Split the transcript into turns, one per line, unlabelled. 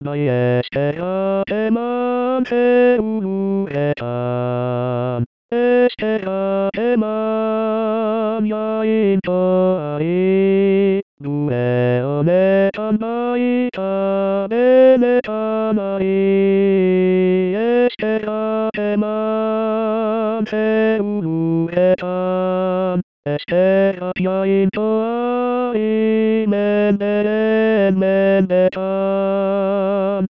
Vai esperar manter o retam. Esperar manhã então aí. Duel também aí. Esperar manter o retam. Espera então aí. Menetan.